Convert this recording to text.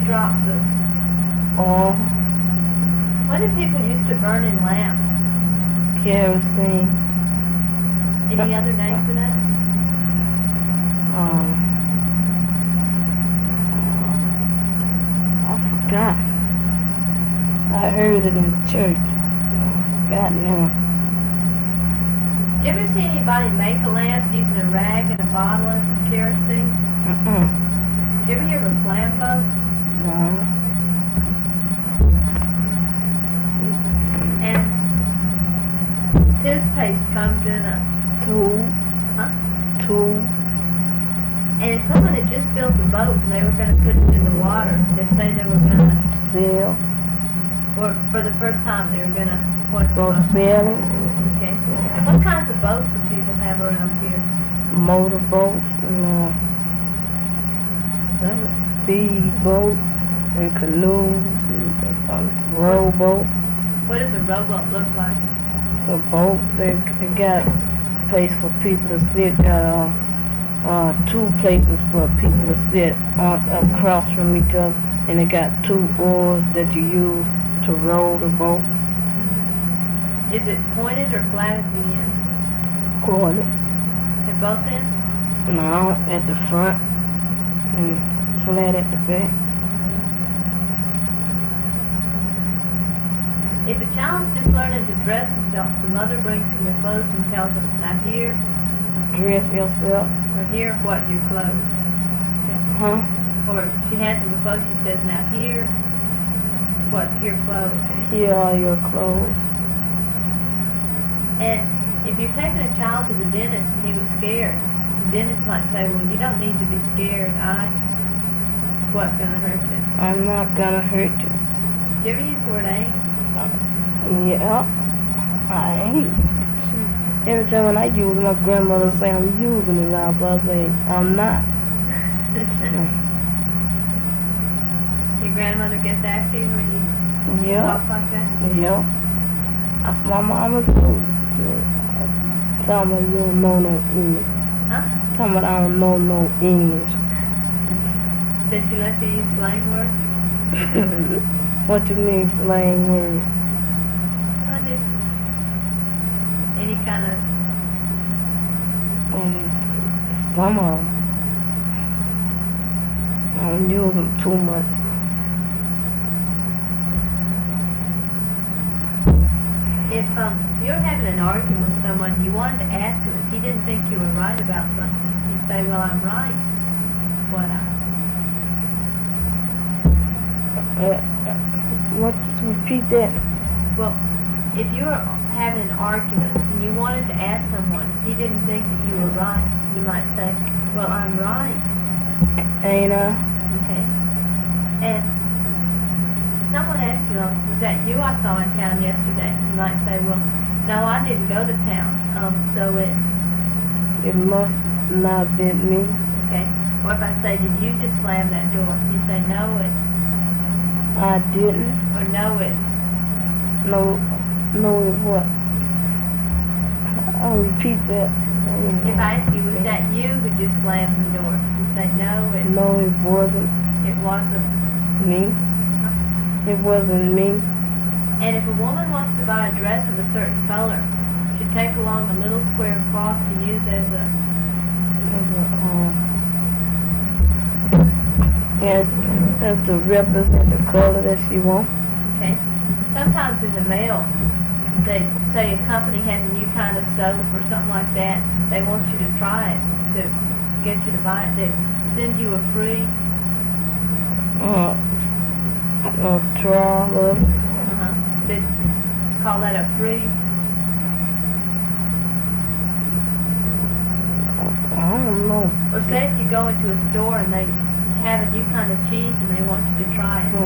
drops of... Oil, What did people used to burn in lamps? kerosene, Any other name for that? I forgot. I heard it in church. Forgot now. Did you ever see anybody make a lamp using a rag and a bottle and some kerosene? Did you ever hear of a flambeau? No. And toothpaste comes in a... Tube. Huh? Tube. And if someone had just built a boat and they were going to put it in the water, they'd say they were going to... Sail. Or for the first time they were going to... What? Go sailing. Okay. What kinds of boats do people have around here? Motorboats and speedboat and canoes and rowboat. What does a rowboat look like? It's a boat. They got a place for people to sit. Two places for people to sit across from each other, and they got two oars that you use to row the boat. Is it pointed or flat at the ends? Pointed. At both ends? No, at the front and flat at the back. If a child's just learning to dress himself, the mother brings him the clothes and tells him, now here, Dress yourself. or here, what, your clothes? Huh? Or she hands him the clothes, she says, now here, what, your clothes? Here are your clothes. And if you're taking a child to the dentist and he was scared, the dentist might say, well, you don't need to be scared. What's going to hurt you? I'm not gonna hurt you. Do you ever use the word ain't? Yeah, I ain't. Every time when I use it, my grandmother say I'm using it now, so I say I'm not. Your grandmother gets after you when you Yeah. talk like that? Yeah. My mama too. Tell me you don't know no English. Huh? Tell me I don't know no English. Does she let you use slang words? What you mean slang word? I did. Any kind of... Some of them. I don't use them too much. If you're having an argument with someone, you wanted to ask him if he didn't think you were right about something. You say, well, I'm right. What? What? Repeat that. Well, if you were having an argument and you wanted to ask someone if he didn't think that you were right, you might say, well, I'm right. Ain't I? Okay. And someone asked you, was that you I saw in town yesterday? You might say, well, no, I didn't go to town. So It must not been me. okay. What if I say, did you just slam that door? You say, no, I didn't. or no, No, it what? I'll repeat that. If I ask you, was that you who just slammed the door? You say, no, No, it wasn't it wasn't. me. It wasn't me. And if a woman wants to buy a dress of a certain color, she take along a little square cloth to use as a... That's to represent the color that she wants. Okay. Sometimes in the mail, they say a company has a new kind of soap or something like that. They want you to try it to get you to buy it. They send you a free... trial of. They call that a free... I don't know. Or say if you go into a store and they have a new kind of cheese and they want you to try it.